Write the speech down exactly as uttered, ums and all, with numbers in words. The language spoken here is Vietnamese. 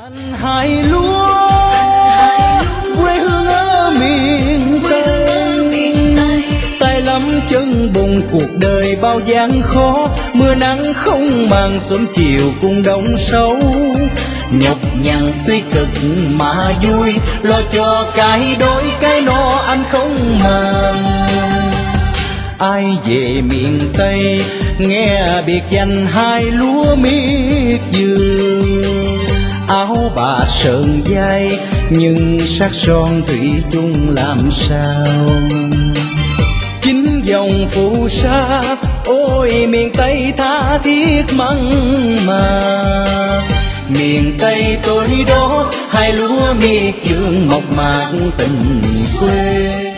Anh hai lúa quê hương ở miền Tây, tay lắm chân bùng cuộc đời bao gian khó, mưa nắng không màng sớm chiều cùng đông sâu. Nhọc nhằn tuy cực mà vui, lo cho cái đói cái no anh không màng. Ai về miền Tây nghe biệt danh hai lúa miệt vườn, áo bà sờn dai nhưng sắc son thủy chung làm sao. Chính dòng phù sa ôi miền Tây tha thiết mặn mà, miền Tây tôi đó hai lúa miệt vườn mộc mạc tình quê.